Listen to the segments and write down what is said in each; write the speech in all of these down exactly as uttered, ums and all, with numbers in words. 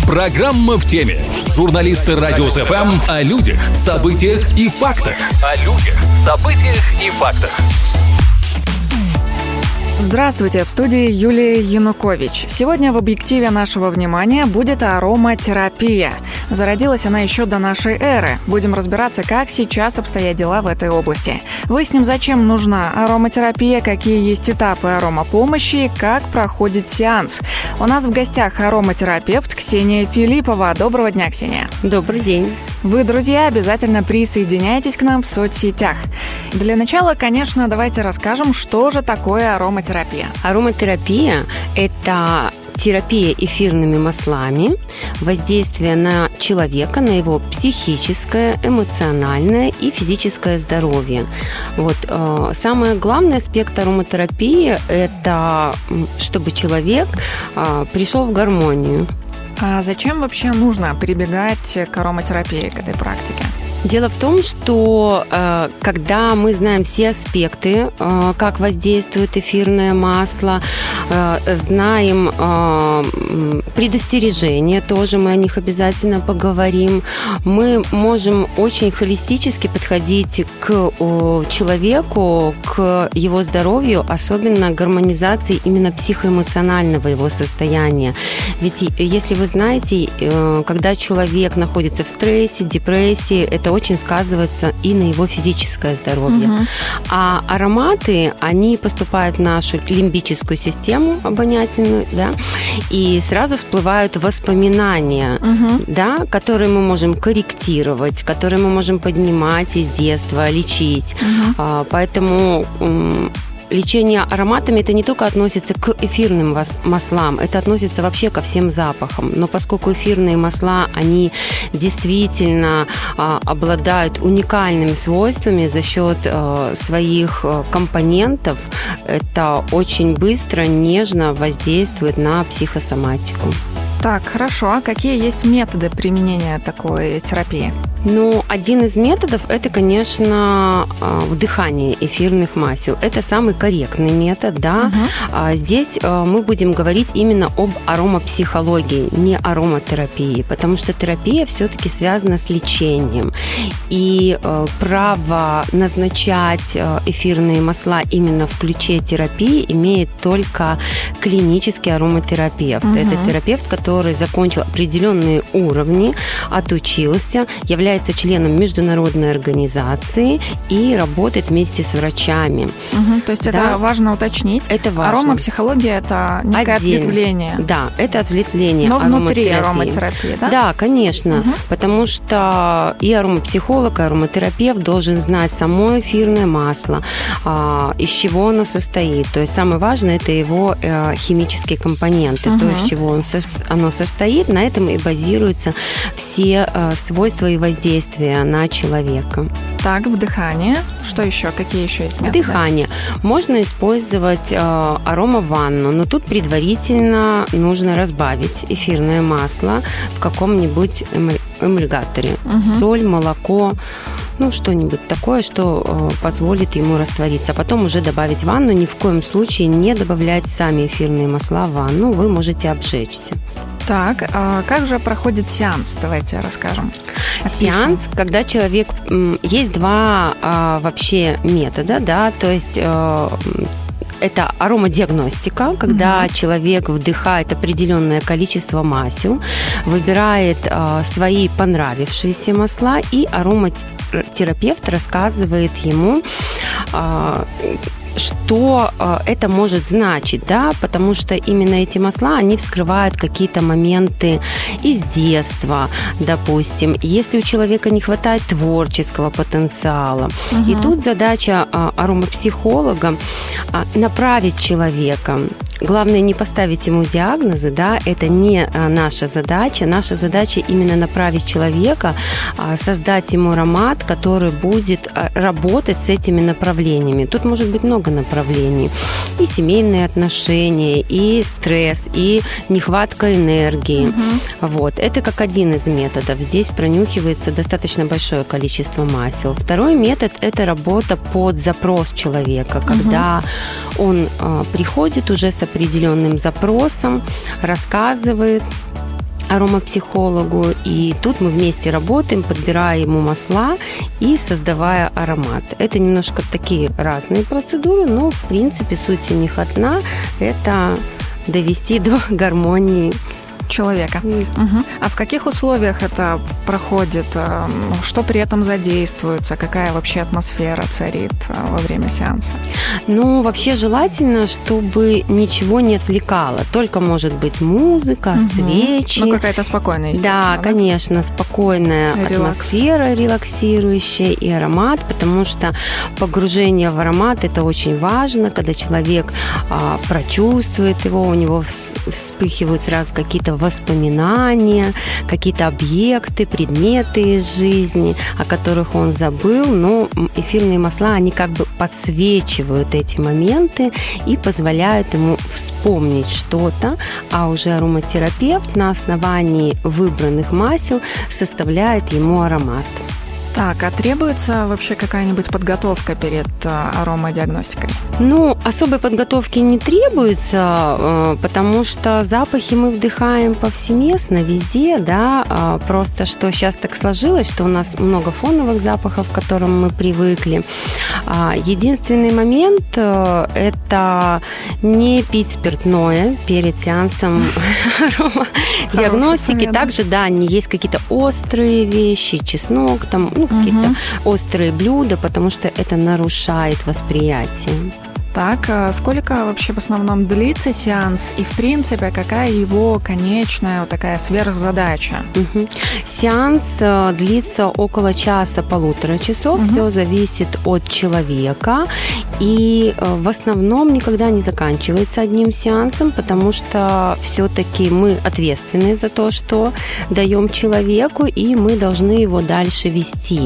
Программа в теме. Журналисты Радиус эф эм о людях, событиях и фактах. О людях, событиях и фактах. Здравствуйте, в студии Юлия Янукович. Сегодня в объективе нашего внимания будет ароматерапия. Зародилась она еще до нашей эры. Будем разбираться, как сейчас обстоят дела в этой области. Выясним, зачем нужна ароматерапия, какие есть этапы аромапомощи и как проходит сеанс. У нас в гостях ароматерапевт Ксения Филиппова. Доброго дня, Ксения. Добрый день. Вы, друзья, обязательно присоединяйтесь к нам в соцсетях. Для начала, конечно, давайте расскажем, что же такое ароматерапия. Ароматерапия – это терапия эфирными маслами, воздействие на человека, на его психическое, эмоциональное и физическое здоровье. Вот, э, самый главный аспект ароматерапии – это чтобы человек э, пришел в гармонию. А зачем вообще нужно прибегать к ароматерапии, к этой практике? Дело в том, что э, когда мы знаем все аспекты, э, как воздействует эфирное масло, э, знаем э, предостережения, тоже мы о них обязательно поговорим, мы можем очень холистически подходить к э, человеку, к его здоровью, особенно к гармонизации именно психоэмоционального его состояния. Ведь если вы знаете, э, когда человек находится в стрессе, депрессии, это очень сказывается и на его физическое здоровье. Угу. А ароматы, они поступают в нашу лимбическую систему обонятельную, да, и сразу всплывают воспоминания, угу. да, которые мы можем корректировать, которые мы можем поднимать из детства, лечить. Угу. А, поэтому... Лечение ароматами – это не только относится к эфирным маслам, это относится вообще ко всем запахам. Но поскольку эфирные масла, они действительно а, обладают уникальными свойствами за счет а, своих а, компонентов, это очень быстро, нежно воздействует на психосоматику. Так, хорошо. А какие есть методы применения такой терапии? Ну, один из методов – это, конечно, вдыхание эфирных масел. Это самый корректный метод, да. Uh-huh. Здесь мы будем говорить именно об аромапсихологии, не ароматерапии, потому что терапия все-таки связана с лечением. И право назначать эфирные масла именно в ключе терапии имеет только клинический ароматерапевт. Uh-huh. Это терапевт, который закончил определенные уровни, отучился, является членом международной организации и работает вместе с врачами. Угу, то есть да? Это важно уточнить. Это важно. Аромапсихология – это некое Отдельно. ответвление. Да, это ответвление. Но внутри ароматерапии, да? Да, конечно. Угу. Потому что и аромапсихолог, и ароматерапевт должен знать само эфирное масло, из чего оно состоит. То есть самое важное – это его химические компоненты, угу. то, из чего он со... оно состоит. На этом и базируются все свойства и воздействия действия на человека. Так, вдыхание. Что еще? Какие еще есть методы? Вдыхание. Можно использовать э, аромаванну, но тут предварительно нужно разбавить эфирное масло в каком-нибудь эмульгаторе. Угу. Соль, молоко, ну, что-нибудь такое, что э, позволит ему раствориться. А потом уже добавить ванну. Ни в коем случае не добавлять сами эфирные масла в ванну. Вы можете обжечься. Так, а как же проходит сеанс? Давайте расскажем. Опишем. Сеанс, когда человек... Есть два а, вообще метода, да, то есть... А, это аромадиагностика, когда mm-hmm. человек вдыхает определенное количество масел, выбирает а, свои понравившиеся масла, и ароматерапевт рассказывает ему, а, что э, это может значить, да, потому что именно эти масла, они вскрывают какие-то моменты из детства, допустим, если у человека не хватает творческого потенциала. Угу. И тут задача э, аромапсихолога э, направить человека. Главное не поставить ему диагнозы, да, это не наша задача. Наша задача именно направить человека, создать ему аромат, который будет работать с этими направлениями. Тут может быть много направлений. И семейные отношения, и стресс, и нехватка энергии. Угу. Вот. Это как один из методов. Здесь пронюхивается достаточно большое количество масел. Второй метод – это работа под запрос человека, когда угу. он а, приходит уже с определенным запросом, рассказывает аромапсихологу, и тут мы вместе работаем, подбирая ему масла и создавая аромат. Это немножко такие разные процедуры, но в принципе суть у них одна – это довести до гармонии человека. Угу. А в каких условиях это проходит? Что при этом задействуется? Какая вообще атмосфера царит во время сеанса? Ну, вообще желательно, чтобы ничего не отвлекало. Только может быть музыка, угу. свечи. Ну, какая-то спокойная, да, да, конечно, спокойная Релакс. атмосфера релаксирующая и аромат, потому что погружение в аромат – это очень важно, когда человек а, прочувствует его, у него вспыхивают сразу какие-то воспоминания, какие-то объекты, предметы из жизни, о которых он забыл, но эфирные масла, они как бы подсвечивают эти моменты и позволяют ему вспомнить что-то, а уже ароматерапевт на основании выбранных масел составляет ему аромат. Так, а требуется вообще какая-нибудь подготовка перед аромадиагностикой? Ну, особой подготовки не требуется, потому что запахи мы вдыхаем повсеместно, везде, да, просто что сейчас так сложилось, что у нас много фоновых запахов, к которым мы привыкли. Единственный момент – это не пить спиртное перед сеансом аромадиагностики. Также, да, есть какие-то острые вещи, чеснок, там, ну, какие-то угу. острые блюда, потому что это нарушает восприятие. Так, сколько вообще в основном длится сеанс и, в принципе, какая его конечная вот такая сверхзадача? Угу. Сеанс длится около часа-полутора часов, угу. все зависит от человека, и в основном никогда не заканчивается одним сеансом, потому что все-таки мы ответственны за то, что даем человеку, и мы должны его дальше вести.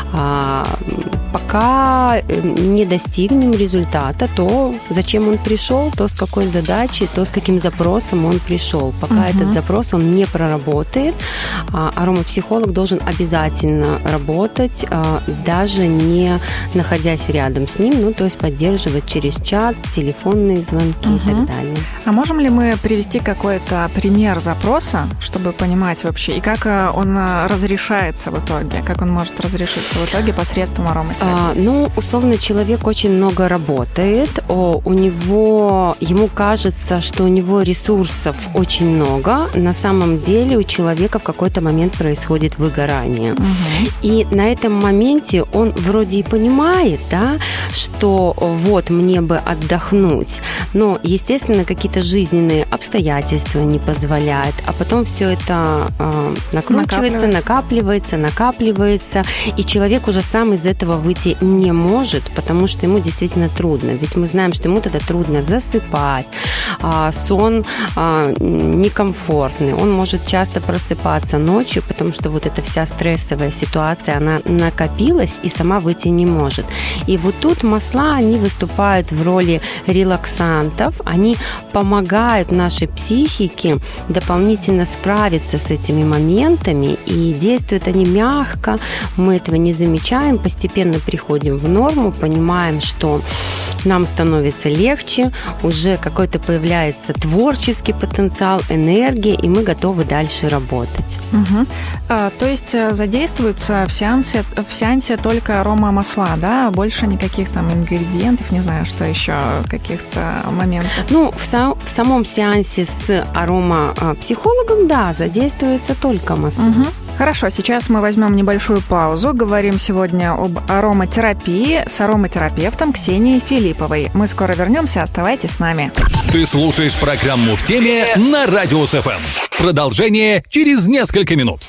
Пока не достигнем результата, то зачем он пришел, то с какой задачей, то с каким запросом он пришел. Пока угу. этот запрос он не проработает, аромапсихолог должен обязательно работать, даже не находясь рядом с ним, ну то есть поддерживать через чат, телефонные звонки угу. и так далее. А можем ли мы привести какой-то пример запроса, чтобы понимать вообще, и как он разрешается в итоге, как он может разрешиться в итоге посредством ароматерапии? А, ну, условно, человек очень много работает, о, у него, ему кажется, что у него ресурсов очень много, на самом деле у человека в какой-то момент происходит выгорание. Угу. И на этом моменте он вроде и понимает, да, что вот мне бы отдохнуть, но, естественно, какие-то жизненные обстоятельства не позволяют, а потом все это э, накручивается, накапливается, накапливается, и человек уже сам из этого выйти не может, потому что ему действительно трудно. Ведь мы знаем, что ему тогда трудно засыпать, а, сон а, некомфортный, он может часто просыпаться ночью, потому что вот эта вся стрессовая ситуация, она накопилась и сама выйти не может. И вот тут масла, они выступают в роли релаксантов, они помогают нашей психике дополнительно справиться с этими моментами, и действуют они мягко, мы этого не замечаем, постепенно приходим в норму, понимаем, что нам становится легче, уже какой-то появляется творческий потенциал, энергия, и мы готовы дальше работать. Угу. А, то есть задействуются в сеансе, в сеансе только аромамасла, да? Больше никаких там ингредиентов, не знаю, что еще, каких-то моментов? Ну, в, сам, в самом сеансе с аромапсихологом, да, задействуются только масла. Угу. Хорошо, сейчас мы возьмем небольшую паузу. Говорим сегодня об ароматерапии с ароматерапевтом Ксенией Филипповой. Мы скоро вернемся, оставайтесь с нами. Ты слушаешь программу «В теме» на Радио эс эф эм. Продолжение через несколько минут.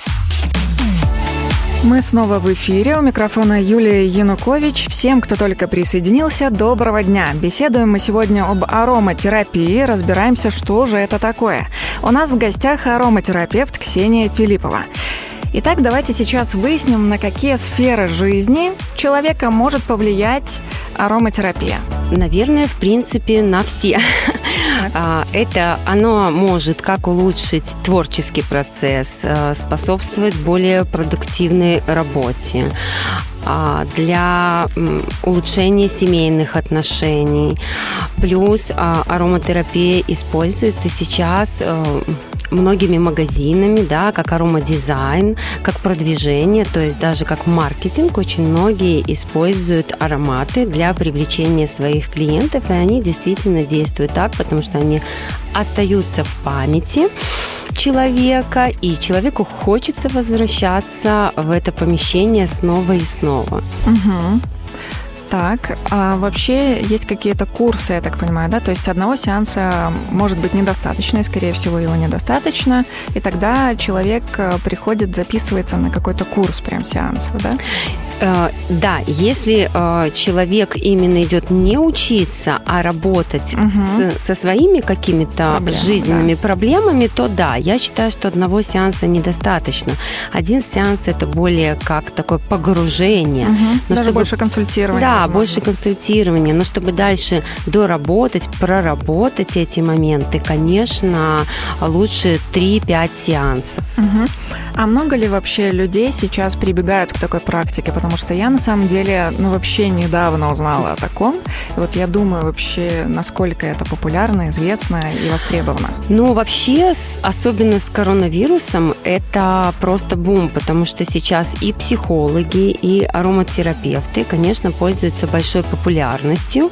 Мы снова в эфире. У микрофона Юлия Янукович. Всем, кто только присоединился, доброго дня. Беседуем мы сегодня об ароматерапии. Разбираемся, что же это такое. У нас в гостях ароматерапевт Ксения Филиппова. Итак, давайте сейчас выясним, на какие сферы жизни человека может повлиять ароматерапия. Наверное, в принципе, на все. Это оно может как улучшить творческий процесс, способствовать более продуктивной работе, для улучшения семейных отношений. Плюс ароматерапия используется сейчас многими магазинами, да, как аромадизайн, как продвижение, то есть даже как маркетинг. Очень многие используют ароматы для привлечения своих клиентов, и они действительно действуют так, потому что они остаются в памяти человека, и человеку хочется возвращаться в это помещение снова и снова. Угу. Так, а вообще есть какие-то курсы, я так понимаю, да? То есть одного сеанса может быть недостаточно, и, скорее всего, его недостаточно, и тогда человек приходит, записывается на какой-то курс прям сеансов, да? Да, если человек именно идет не учиться, а работать угу. с, со своими какими-то Проблемы, жизненными да. проблемами, то да, я считаю, что одного сеанса недостаточно. Один сеанс – это более как такое погружение. Угу. Но Даже чтобы... больше консультирования. Да, больше консультирования. Но чтобы дальше доработать, проработать эти моменты, конечно, лучше три-пять сеансов. Угу. А много ли вообще людей сейчас прибегают к такой практике? Потому что я, на самом деле, ну, вообще недавно узнала о таком. И вот я думаю вообще, насколько это популярно, известно и востребовано. Ну, вообще, особенно с коронавирусом, это просто бум, потому что сейчас и психологи, и ароматерапевты, конечно, пользуются большой популярностью,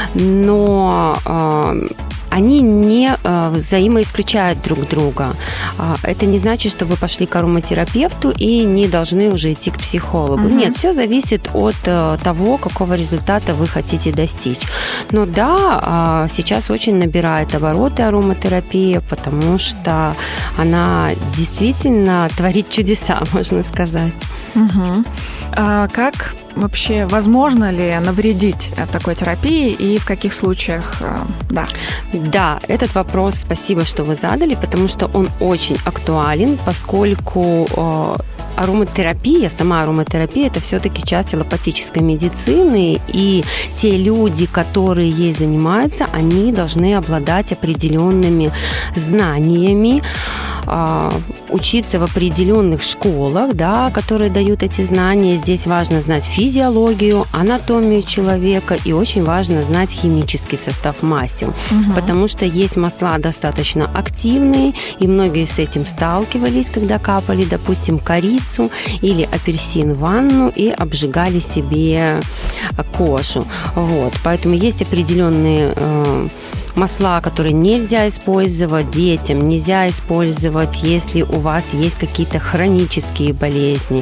но э, они не э, взаимоисключают друг друга. Это не значит, что вы пошли к ароматерапевту и не должны уже идти к психологу. Угу. Нет, все зависит от э, того, какого результата вы хотите достичь. Но да, э, сейчас очень набирает обороты ароматерапия, потому что она действительно творит чудеса, можно сказать. Угу. А как вообще, возможно ли навредить такой терапии и в каких случаях, да? Да, этот вопрос, спасибо, что вы задали, потому что он очень актуален, поскольку э, ароматерапия, сама ароматерапия, это все-таки часть аллопатической медицины, и те люди, которые ей занимаются, они должны обладать определенными знаниями, э, учиться в определенных школах, да, которые дают эти знания. Здесь важно знать физиологию, анатомию человека, и очень важно знать химический состав масел, угу. потому что есть масла достаточно активные, и многие с этим сталкивались, когда капали, допустим, корицу или апельсин в ванну и обжигали себе кожу. Вот. Поэтому есть определенные э, масла, которые нельзя использовать детям, нельзя использовать, если у вас есть какие-то хронические болезни,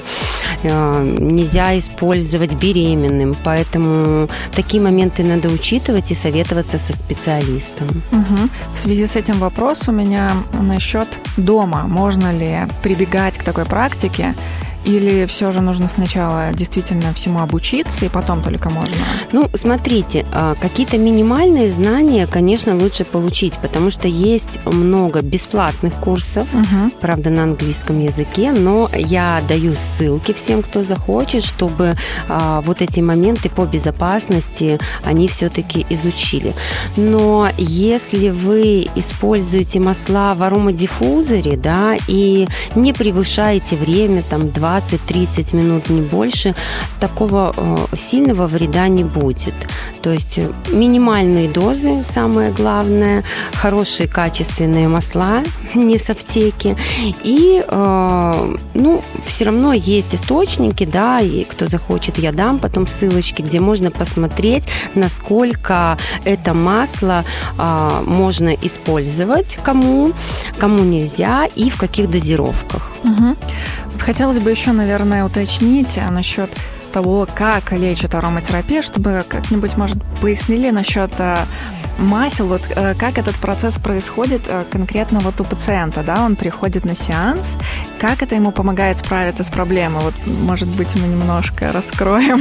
нельзя использовать беременным. Поэтому такие моменты надо учитывать и советоваться со специалистом. Угу. В связи с этим вопрос у меня насчет дома. Можно ли прибегать к такой практике? Или все же нужно сначала действительно всему обучиться, и потом только можно? Ну, смотрите, какие-то минимальные знания, конечно, лучше получить, потому что есть много бесплатных курсов, угу. правда, на английском языке, но я даю ссылки всем, кто захочет, чтобы вот эти моменты по безопасности они все-таки изучили. Но если вы используете масла в аромадиффузоре, да, и не превышаете время, там, двадцать-тридцать минут, не больше, такого э, сильного вреда не будет. То есть минимальные дозы, самое главное, хорошие качественные масла, не с аптеки. И, э, ну, все равно есть источники, да, и кто захочет, я дам потом ссылочки, где можно посмотреть, насколько это масло э, можно использовать, кому, кому нельзя и в каких дозировках. Угу. Вот хотелось бы еще, наверное, уточнить насчет того, как лечит ароматерапия, чтобы как-нибудь, может, пояснили насчет масел, вот как этот процесс происходит конкретно вот у пациента, да, он приходит на сеанс, как это ему помогает справиться с проблемой? Вот, может быть, мы немножко раскроем.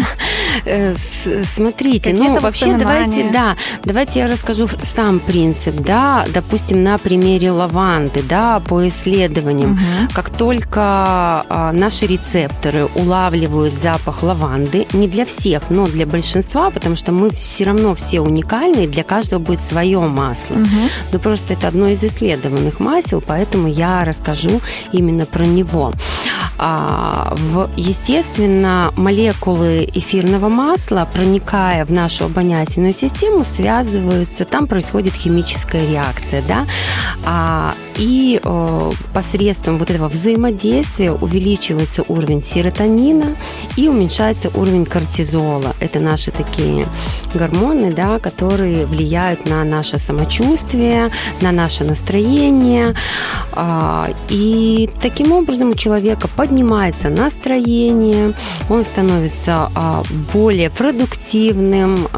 Смотрите, ну, вообще, давайте, да, давайте я расскажу сам принцип, да, допустим, на примере лаванды, да, по исследованиям, угу. как только наши рецепторы улавливают запах лаванды, не для всех, но для большинства, потому что мы все равно все уникальны, для каждого будет свое масло. Угу. Но просто это одно из исследованных масел, поэтому я расскажу именно про него. В, естественно, молекулы эфирного масла, проникая в нашу обонятельную систему, связываются, там происходит химическая реакция, да, и посредством вот этого взаимодействия увеличивается уровень серотонина и уменьшается уровень кортизола. Это наши такие гормоны, да, которые влияют на наше самочувствие, на наше настроение. И таким образом у человека поднимается настроение, он становится более продуктивным,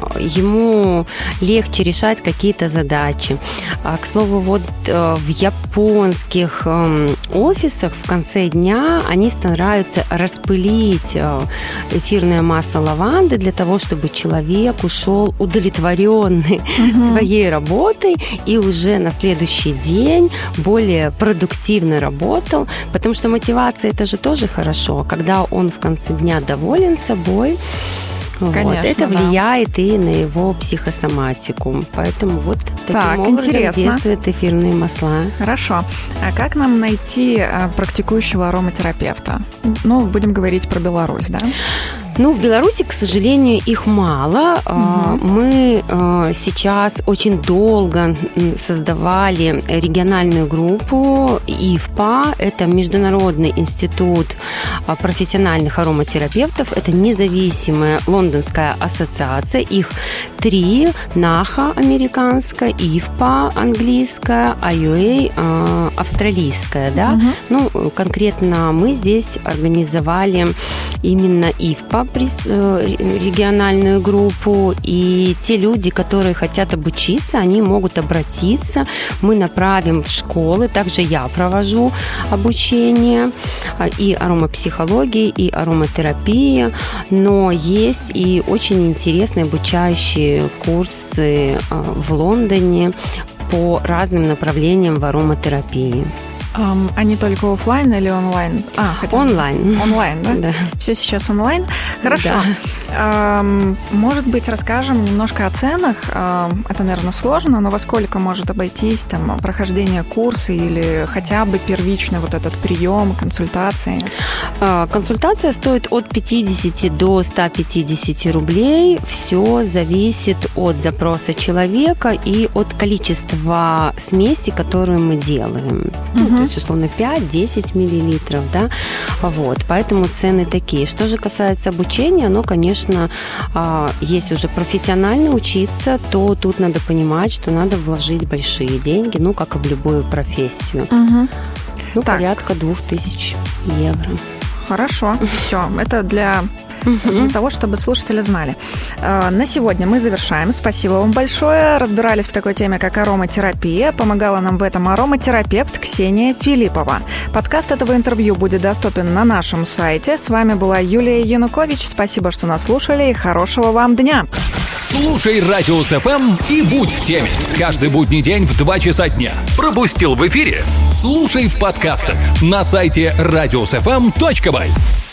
ему легче решать какие-то задачи. К слову, вот в японских офисах в конце дня они стараются распылить эфирное масло лаванды для того, чтобы человек ушел удовлетворенный угу. своей работой и уже на следующий день более продуктивно работал, потому что мотивация – это же тоже хорошо, когда он в конце дня доволен собой. Конечно, вот. Это влияет да. и на его психосоматику. Поэтому вот таким так, образом интересно. Действуют эфирные масла. Хорошо. А как нам найти практикующего ароматерапевта? Ну, будем говорить про Беларусь, да? Ну, в Беларуси, к сожалению, их мало. Угу. Мы сейчас очень долго создавали региональную группу ИФПА. Это Международный институт профессиональных ароматерапевтов. Это независимая лондонская ассоциация. Их три. НАХА американская, ИФПА английская, ай ю эй австралийская. Да? Угу. Ну, конкретно мы здесь организовали именно ИФПА, региональную группу, и те люди, которые хотят обучиться, они могут обратиться, мы направим в школы, также я провожу обучение и аромапсихологии, и ароматерапии, но есть и очень интересные обучающие курсы в Лондоне по разным направлениям в ароматерапии. Um, они только офлайн или онлайн? А, хотя... Онлайн. Онлайн, да? Да. Все сейчас онлайн? Хорошо. Да. Um, может быть, расскажем немножко о ценах. Um, это, наверное, сложно, но во сколько может обойтись там прохождение курса или хотя бы первичный вот этот прием, консультации? Uh, консультация стоит от пятьдесят до ста пятидесяти рублей. Все зависит от запроса человека и от количества смеси, которую мы делаем. Угу. То есть, условно, пять-десять миллилитров, да, вот, поэтому цены такие. Что же касается обучения, оно, конечно, если уже профессионально учиться, то тут надо понимать, что надо вложить большие деньги, ну, как и в любую профессию. Угу. Ну, так. Порядка двух тысяч евро. Хорошо, все, это для... для того, чтобы слушатели знали. На сегодня мы завершаем. Спасибо вам большое. Разбирались в такой теме, как ароматерапия. Помогала нам в этом ароматерапевт Ксения Филиппова. Подкаст этого интервью будет доступен на нашем сайте. С вами была Юлия Янукович. Спасибо, что нас слушали, и хорошего вам дня. Слушай Радиус эф эм и будь в теме. Каждый будний день в два часа дня. Пропустил в эфире? Слушай в подкастах на сайте радиус эф эм точка бай.